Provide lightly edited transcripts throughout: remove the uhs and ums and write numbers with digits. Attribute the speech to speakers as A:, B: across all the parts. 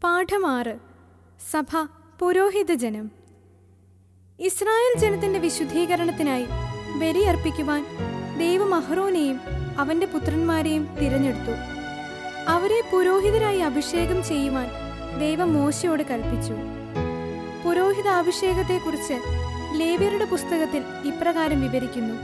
A: പാഠം 6. സഭ പുരോഹിതജനം. ഇസ്രായേൽ ജനത്തിന്റെ വിശുദ്ധീകരണത്തിനായി ബലിയർപ്പിക്കുവാൻ ദൈവം അഹ്റോനെയും അവന്റെ പുത്രന്മാരെയും തിരഞ്ഞെടുത്തു. അവരെ പുരോഹിതരായി അഭിഷേകം ചെയ്യുവാൻ ദൈവം മോശയോട് കൽപ്പിച്ചു. പുരോഹിതാഭിഷേകത്തെക്കുറിച്ച് ലേവ്യരുടെ പുസ്തകത്തിൽ ഇപ്രകാരം വിവരിക്കുന്നു: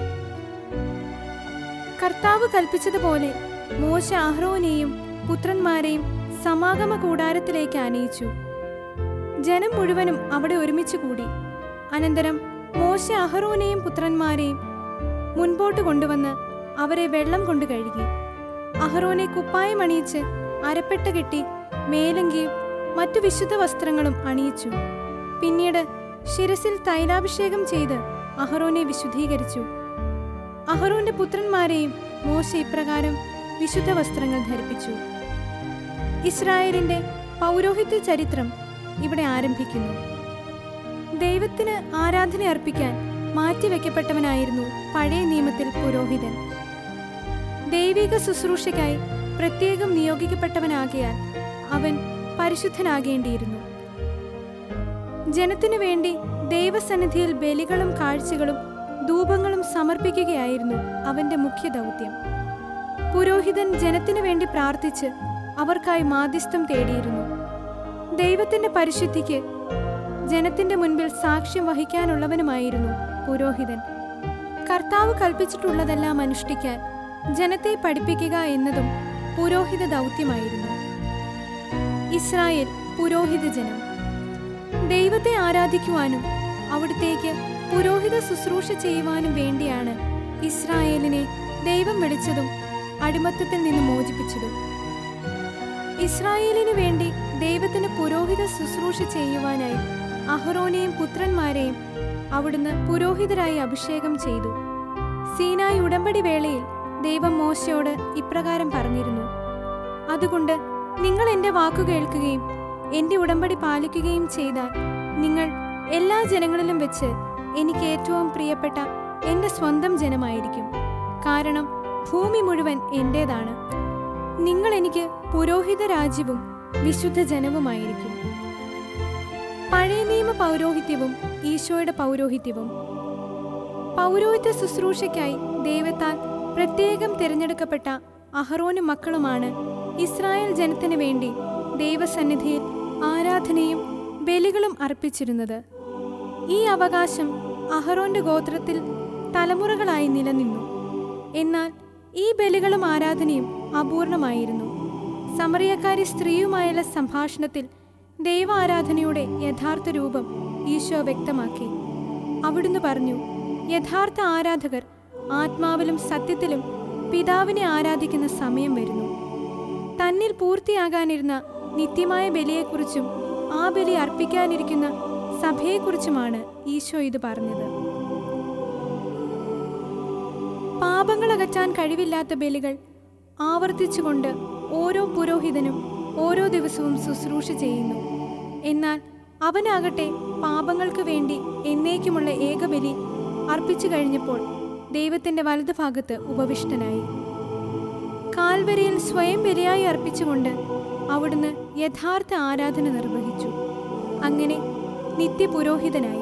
A: കർത്താവ് കൽപ്പിച്ചതുപോലെ മോശ അഹ്റോനെയും പുത്രന്മാരെയും സമാഗമ കൂടാരത്തിലേക്ക് ആനയിച്ചു. ജനം മുഴുവനും അവിടെ ഒരുമിച്ച് കൂടി. അനന്തരം മോശ അഹ്റോനെയും പുത്രന്മാരെയും മുൻപോട്ട് കൊണ്ടുവന്ന് അവരെ വെള്ളം കൊണ്ട് കഴുകി. അഹ്റോനെ കുപ്പായം അണിയിച്ച് അരപ്പെട്ട കെട്ടി മേലങ്കിയും മറ്റു വിശുദ്ധ വസ്ത്രങ്ങളും അണിയിച്ചു. പിന്നീട് ശിരസിൽ തൈലാഭിഷേകം ചെയ്ത് അഹ്റോനെ വിശുദ്ധീകരിച്ചു. അഹ്റോന്റെ പുത്രന്മാരെയും മോശ ഇപ്രകാരം വിശുദ്ധ വസ്ത്രങ്ങൾ ധരിപ്പിച്ചു. ഇസ്രായേലിന്റെ പൗരോഹിത്യ ചരിത്രം ഇവിടെ ആരംഭിക്കുന്നു. ദൈവത്തിന് ആരാധന അർപ്പിക്കാൻ മാറ്റിവെക്കപ്പെട്ടവനായിരുന്നു പഴയ നിയമത്തിൽ പുരോഹിതൻ. ദൈവിക ശുശ്രൂഷയ്ക്കായി പ്രത്യേകം നിയോഗിക്കപ്പെട്ടവനാകിയാൽ അവൻ പരിശുദ്ധനാകേണ്ടിയിരുന്നു. ജനത്തിനു വേണ്ടി ദൈവസന്നിധിയിൽ ബലികളും കാഴ്ചകളും ധൂപങ്ങളും സമർപ്പിക്കുകയായിരുന്നു അവന്റെ മുഖ്യ ദൗത്യം. പുരോഹിതൻ ജനത്തിനു വേണ്ടി പ്രാർത്ഥിച്ച് അവർക്കായി മാധ്യസ്ഥം തേടിയിരുന്നു. ദൈവത്തിന്റെ പരിശുദ്ധിക്ക് ജനത്തിന്റെ മുൻപിൽ സാക്ഷ്യം വഹിക്കാനുള്ളവനുമായിരുന്നു പുരോഹിതൻ. കർത്താവ് കൽപ്പിച്ചിട്ടുള്ളതെല്ലാം അനുഷ്ഠിക്കാൻ ജനത്തെ പഠിപ്പിക്കുക എന്നതും പുരോഹിത ദൗത്യമായിരുന്നു. ഇസ്രായേൽ പുരോഹിതജനം. ദൈവത്തെ ആരാധിക്കുവാനും അവിടുത്തേക്ക് പുരോഹിത ശുശ്രൂഷ ചെയ്യുവാനും വേണ്ടിയാണ് ഇസ്രായേലിനെ ദൈവം വിളിച്ചതും അടിമത്തത്തിൽ നിന്ന് മോചിപ്പിച്ചതും. ഇസ്രായേലിനു വേണ്ടി ദൈവത്തിന് പുരോഹിത ശുശ്രൂഷ ചെയ്യുവാനായി അഹ്റോനെയും പുത്രന്മാരെയും അവിടുന്ന് പുരോഹിതരായി അഭിഷേകം ചെയ്തു. സീനായി ഉടമ്പടി വേളയിൽ ദൈവം മോശയോട് ഇപ്രകാരം പറഞ്ഞിരുന്നു: അതുകൊണ്ട് നിങ്ങൾ എൻ്റെ വാക്കു കേൾക്കുകയും എൻ്റെ ഉടമ്പടി പാലിക്കുകയും ചെയ്താൽ നിങ്ങൾ എല്ലാ ജനങ്ങളിലും വെച്ച് എനിക്ക് ഏറ്റവും പ്രിയപ്പെട്ട എൻ്റെ സ്വന്തം ജനമായിരിക്കും. കാരണം ഭൂമി മുഴുവൻ എൻ്റേതാണ്. നിങ്ങൾ എനിക്ക് പുരോഹിത രാജ്യവും വിശുദ്ധ ജനവുമായിരിക്കും. പഴയ നിയമ പൗരോഹിത്യവും ഈശോയുടെ പൗരോഹിത്യവും. പൗരോഹിത്യ ശുശ്രൂഷയ്ക്കായി ദൈവത്താൽ പ്രത്യേകം തിരഞ്ഞെടുക്കപ്പെട്ട അഹ്റോനും മക്കളുമാണ് ഇസ്രായേൽ ജനത്തിനു വേണ്ടി ദൈവസന്നിധിയിൽ ആരാധനയും ബലികളും അർപ്പിച്ചിരുന്നത്. ഈ അവകാശം അഹ്റോന്റെ ഗോത്രത്തിൽ തലമുറകളായി നിലനിന്നു. എന്നാൽ ഈ ബലികളും ആരാധനയും അപൂർണമായിരുന്നു. സമറിയക്കാരി സ്ത്രീയുമായുള്ള സംഭാഷണത്തിൽ ദൈവാരാധനയുടെ യഥാർത്ഥ രൂപം ഈശോ വ്യക്തമാക്കി. അവിടുന്ന് പറഞ്ഞു: യഥാർത്ഥ ആരാധകർ ആത്മാവിലും സത്യത്തിലും പിതാവിനെ ആരാധിക്കുന്ന സമയം വരുന്നു. തന്നിൽ പൂർത്തിയാകാനിരുന്ന നിത്യമായ ബലിയെക്കുറിച്ചും ആ ബലി അർപ്പിക്കാനിരിക്കുന്ന സഭയെക്കുറിച്ചുമാണ് ഈശോ ഇത് പറഞ്ഞത്. പാപങ്ങൾ അകറ്റാൻ കഴിവില്ലാത്ത ബലികൾ ആവർത്തിച്ചുകൊണ്ട് ഓരോ പുരോഹിതനും ഓരോ ദിവസവും ശുശ്രൂഷ ചെയ്യുന്നു. എന്നാൽ അവനാകട്ടെ പാപങ്ങൾക്ക് വേണ്ടി എന്നേക്കുമുള്ള ഏകബലി അർപ്പിച്ചു കഴിഞ്ഞപ്പോൾ ദൈവത്തിന്റെ വലതുഭാഗത്ത് ഉപവിഷ്ടനായി. കാൽവരിയിൽ സ്വയം ബലിയായി അർപ്പിച്ചുകൊണ്ട് അവിടുന്ന് യഥാർത്ഥ ആരാധന നിർവഹിച്ചു. അങ്ങനെ നിത്യപുരോഹിതനായി.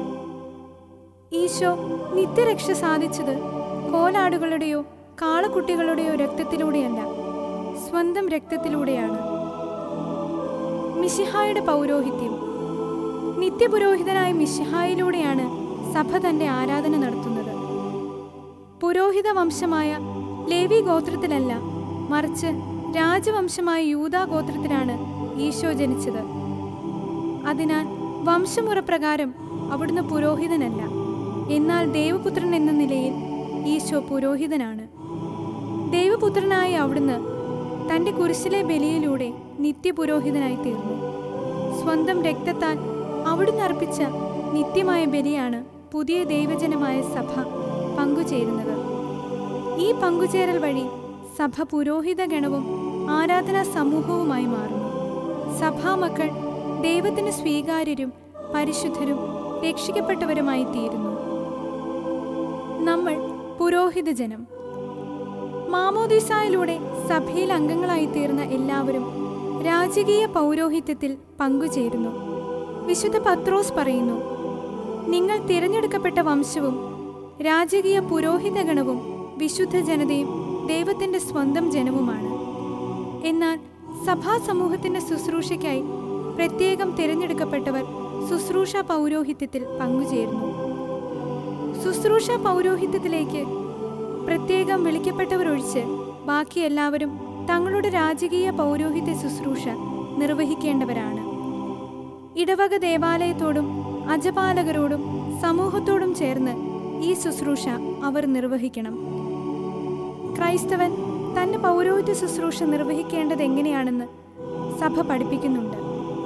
A: ഈശോ നിത്യരക്ഷ സാധിച്ചത് കോലാടുകളുടെയോ കാളക്കുട്ടികളുടെയോ രക്തത്തിലൂടെയല്ല, സ്വന്തം രക്തത്തിലൂടെയാണ്. മിശിഹായുടെ പൗരോഹിത്യം. നിത്യപുരോഹിതനായ മിശിഹായിലൂടെയാണ് സഭ തന്റെ ആരാധന നടത്തുന്നത്. പുരോഹിത വംശമായ ലേവി ഗോത്രത്തിലല്ല, മറിച്ച് രാജവംശമായ യൂദാ ഗോത്രത്തിലാണ് ഈശോ ജനിച്ചത്. അതിനാൽ വംശമുറപ്രകാരം അവിടുന്ന് പുരോഹിതനല്ല. എന്നാൽ ദൈവപുത്രൻ എന്ന നിലയിൽ ഈശോ പുരോഹിതനാണ്. ദൈവപുത്രനായ അവിടുന്ന് തൻ്റെ കുരിശിലെ ബലിയിലൂടെ നിത്യപുരോഹിതനായി തീർന്നു. സ്വന്തം രക്തത്താൽ അവിടുന്ന് അർപ്പിച്ച നിത്യമായ ബലിയാണ് പുതിയ ദൈവജനമായ സഭ പങ്കുചേരുന്നത്. ഈ പങ്കുചേരൽ വഴി സഭ പുരോഹിത ഗണവും ആരാധനാ സമൂഹവുമായി മാറുന്നു. സഭാമക്കൾ ദൈവത്തിന് സ്വീകാര്യരും പരിശുദ്ധരും രക്ഷിക്കപ്പെട്ടവരുമായി തീരുന്നു. നമ്മൾ പുരോഹിതജനം. മാമോദീസായിലൂടെ സഭയിൽ അംഗങ്ങളായി തീർന്ന എല്ലാവരും രാജകീയ പൗരോഹിത്യത്തിൽ പങ്കുചേരുന്നു. വിശുദ്ധ പത്രോസ് പറയുന്നു, നിങ്ങൾ തിരഞ്ഞെടുക്കപ്പെട്ട വംശവും രാജകീയ പുരോഹിതഗണവും വിശുദ്ധ ജനതയും ദൈവത്തിൻ്റെ സ്വന്തം ജനവുമാണ്. എന്നാൽ സഭാസമൂഹത്തിൻ്റെ ശുശ്രൂഷയ്ക്കായി പ്രത്യേകം തിരഞ്ഞെടുക്കപ്പെട്ടവർ ശുശ്രൂഷ പൗരോഹിത്യത്തിൽ പങ്കുചേരുന്നു. ശുശ്രൂഷ പൗരോഹിത്യത്തിലേക്ക് പ്രത്യേകം വിളിക്കപ്പെട്ടവരൊഴിച്ച് ബാക്കി എല്ലാവരും തങ്ങളുടെ രാജകീയ പൗരോഹിത്യ ശുശ്രൂഷ നിർവഹിക്കേണ്ടവരാണ്. ഇടവക ദേവാലയത്തോടും അജപാലകരോടും സമൂഹത്തോടും ചേർന്ന് ഈ ശുശ്രൂഷ അവർ നിർവഹിക്കണം. ക്രൈസ്തവൻ തൻ്റെ പൗരോഹിത്യ ശുശ്രൂഷ നിർവഹിക്കേണ്ടത് എങ്ങനെയാണെന്ന് സഭ പഠിപ്പിക്കുന്നുണ്ട്.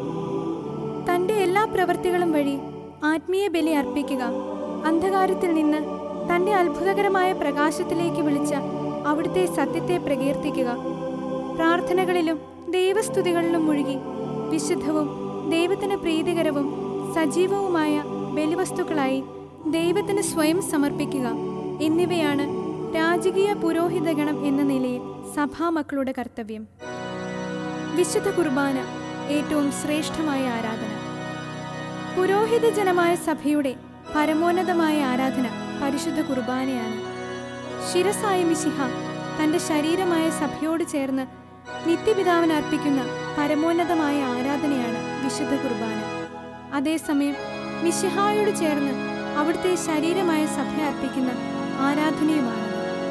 A: തൻ്റെ എല്ലാ പ്രവൃത്തികളും വഴി ആത്മീയ ബലി അർപ്പിക്കുക, അന്ധകാരത്തിൽ നിന്ന് തൻ്റെ അത്ഭുതകരമായ പ്രകാശത്തിലേക്ക് വിളിച്ച അവിടുത്തെ സത്യത്തെ പ്രകീർത്തിക്കുക, പ്രാർത്ഥനകളിലും ദൈവസ്തുതികളിലും മുഴുകി വിശുദ്ധവും ദൈവത്തിന് പ്രീതികരവും സജീവവുമായ ബലിവസ്തുക്കളായി ദൈവത്തിന് സ്വയം സമർപ്പിക്കുക എന്നിവയാണ് രാജകീയ പുരോഹിതഗണം എന്ന നിലയിൽ സഭാമക്കളുടെ കർത്തവ്യം. വിശുദ്ധ കുർബാന ഏറ്റവും ശ്രേഷ്ഠമായ ആരാധന. പുരോഹിതജനമായ സഭയുടെ പരമോന്നതമായ ആരാധന പരിശുദ്ധ കുർബാനയാണ്. ശിരസായ മിശിഹ തൻ്റെ ശരീരമായ സഭയോട് ചേർന്ന് നിത്യപിതാവിന് അർപ്പിക്കുന്ന പരമോന്നതമായ ആരാധനയാണ് വിശുദ്ധ കുർബാന. അതേസമയം മിശിഹായോട് ചേർന്ന് അവിടുത്തെ ശരീരമായ സഭ അർപ്പിക്കുന്ന ആരാധനയുമാണ്.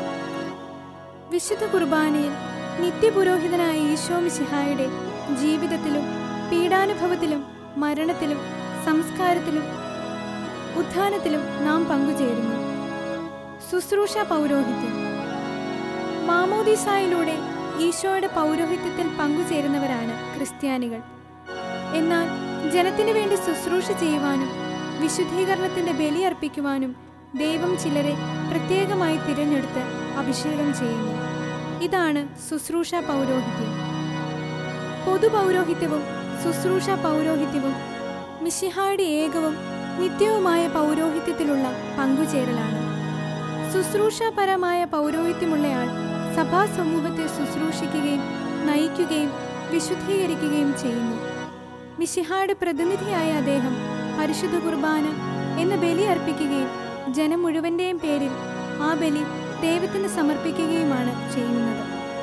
A: വിശുദ്ധ കുർബാനയിൽ നിത്യപുരോഹിതനായ ഈശോ മിശിഹായുടെ ജീവിതത്തിലും പീഡാനുഭവത്തിലും മരണത്തിലും സംസ്കാരത്തിലും ഉത്ഥാനത്തിലും നാം പങ്കുചേരുന്നു. ശുശ്രൂഷ പൗരോഹിത്യം. മാമോദീസായിലൂടെ ഈശോയുടെ പൗരോഹിത്യത്തിൽ പങ്കുചേരുന്നവരാണ് ക്രിസ്ത്യാനികൾ. എന്നാൽ ജനത്തിനു വേണ്ടി ശുശ്രൂഷ ചെയ്യുവാനും വിശുദ്ധീകരണത്തിൻ്റെ ബലിയർപ്പിക്കുവാനും ദൈവം ചിലരെ പ്രത്യേകമായി തിരഞ്ഞെടുത്ത് അഭിഷേകം ചെയ്യുന്നു. ഇതാണ് ശുശ്രൂഷ പൗരോഹിത്യം. പൊതുപൗരോഹിത്യവും ശുശ്രൂഷ പൗരോഹിത്യവും മിശിഹായുടെ ഏകവും നിത്യവുമായ പൗരോഹിത്യത്തിലുള്ള പങ്കുചേരലാണ്. ശുശ്രൂഷാപരമായ പൗരോഹിത്യമുള്ളയാൾ സഭാസമൂഹത്തെ ശുശ്രൂഷിക്കുകയും നയിക്കുകയും വിശുദ്ധീകരിക്കുകയും ചെയ്യുന്നു. മിശിഹായുടെ പ്രതിനിധിയായ അദ്ദേഹം പരിശുദ്ധ കുർബാന എന്ന ബലി അർപ്പിക്കുകയും ജനം മുഴുവൻ്റെയും പേരിൽ ആ ബലി ദൈവത്തിന് സമർപ്പിക്കുകയുമാണ് ചെയ്യുന്നത്.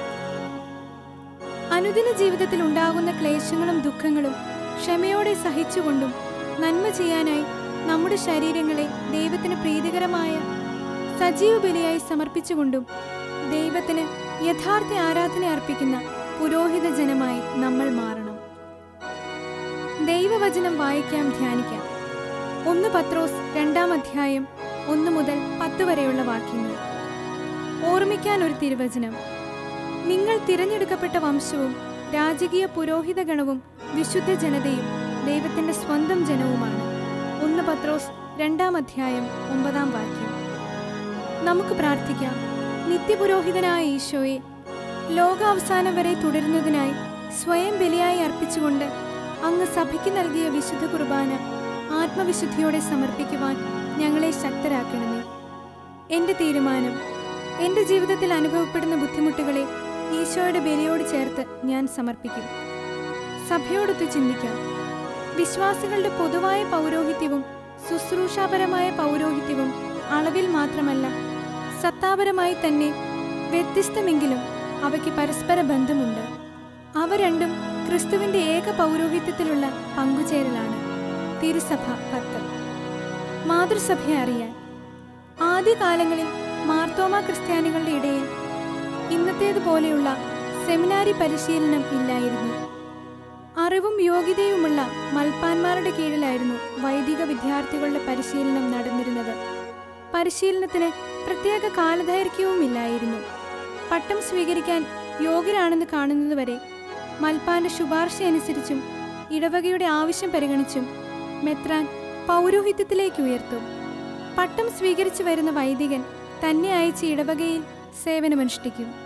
A: അനുദിന ജീവിതത്തിൽ ഉണ്ടാകുന്ന ക്ലേശങ്ങളും ദുഃഖങ്ങളും ക്ഷമയോടെ സഹിച്ചുകൊണ്ടും നന്മ ചെയ്യാനായി നമ്മുടെ ശരീരങ്ങളെ ദൈവത്തിന് പ്രീതികരമായ സജീവ ബലിയായി സമർപ്പിച്ചുകൊണ്ടും ദൈവത്തിന് യഥാർത്ഥ ആരാധന അർപ്പിക്കുന്ന പുരോഹിത ജനമായി നമ്മൾ മാറണം. ദൈവവചനം വായിക്കാം, ധ്യാനിക്കാം. 1 പത്രോസ് 2-ാം അധ്യായം 1 മുതൽ 10 വരെയുള്ള വാക്യങ്ങൾ. ഓർമ്മിക്കാൻ ഒരു തിരുവചനം. നിങ്ങൾ തിരഞ്ഞെടുക്കപ്പെട്ട വംശവും രാജകീയ പുരോഹിതഗണവും വിശുദ്ധ ജനതയും ദൈവത്തിൻ്റെ സ്വന്തം ജനവുമാണ്. 1 പത്രോസ് 2-ാം അധ്യായം 9-ാം വാക്യം. നമുക്ക് പ്രാർത്ഥിക്കാം. നിത്യപുരോഹിതനായ ഈശോയെ, ലോകാവസാനം വരെ തുടരുന്നതിനായി സ്വയം ബലിയായി അർപ്പിച്ചുകൊണ്ട് അങ്ങ് സഭയ്ക്ക് നൽകിയ വിശുദ്ധ കുർബാന ആത്മവിശുദ്ധിയോടെ സമർപ്പിക്കുവാൻ ഞങ്ങളെ ശക്തരാക്കണമേ. എൻ്റെ തീരുമാനം, എൻ്റെ ജീവിതത്തിൽ അനുഭവപ്പെടുന്ന ബുദ്ധിമുട്ടുകളെ ഈശോയുടെ ബലിയോട് ചേർത്ത് ഞാൻ സമർപ്പിക്കും. സഭയോടൊത്ത് ചിന്തിക്കാം. വിശ്വാസികളുടെ പൊതുവായ പൗരോഹിത്യവും ശുശ്രൂഷാപരമായ പൗരോഹിത്യവും അളവിൽ മാത്രമല്ല, സത്താപരമായി തന്നെ വ്യത്യസ്തമെങ്കിലും അവയ്ക്ക് പരസ്പര ബന്ധമുണ്ട്. അവ രണ്ടും ക്രിസ്തുവിൻ്റെ ഏക പൗരോഹിത്യത്തിലുള്ള പങ്കുചേരലാണ്. തിരുസഭ 10. മാതൃസഭയെ അറിയാൻ. ആദ്യകാലങ്ങളിൽ മാർത്തോമാ ക്രിസ്ത്യാനികളുടെ ഇടയിൽ ഇന്നത്തേതുപോലെയുള്ള സെമിനാരി പരിശീലനം ഇല്ലായിരുന്നു. അറിവും യോഗ്യതയുമുള്ള മൽപ്പാന്മാരുടെ കീഴിലായിരുന്നു വൈദിക വിദ്യാർത്ഥികളുടെ പരിശീലനം നടന്നിരുന്നത്. പരിശീലനത്തിന് പ്രത്യേക കാലദൈർഘ്യവുമില്ലായിരുന്നു. പട്ടം സ്വീകരിക്കാൻ യോഗ്യരാണെന്ന് കാണുന്നതുവരെ മൽപ്പാന്റെ ശുപാർശ അനുസരിച്ചും ഇടവകയുടെ ആവശ്യം പരിഗണിച്ചും മെത്രാൻ പൗരോഹിത്യത്തിലേക്ക് ഉയർത്തും. പട്ടം സ്വീകരിച്ചു വരുന്ന വൈദികൻ തന്നെ അയച്ച് ഇടവകയിൽ സേവനമനുഷ്ഠിക്കും.